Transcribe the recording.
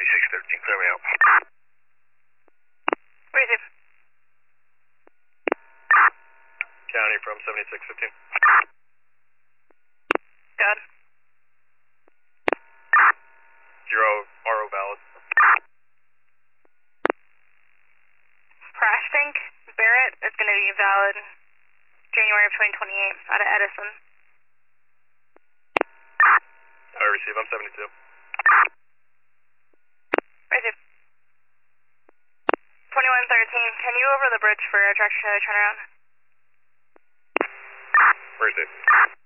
7613, clear me out. Receive. County from 7615. Good. 0 RO valid. Crash tank, Barrett is going to be valid January of 2028 out of Edison. I receive, I'm 72. Receive. 2113, can you over the bridge for a tractor trailer turnaround? Receive.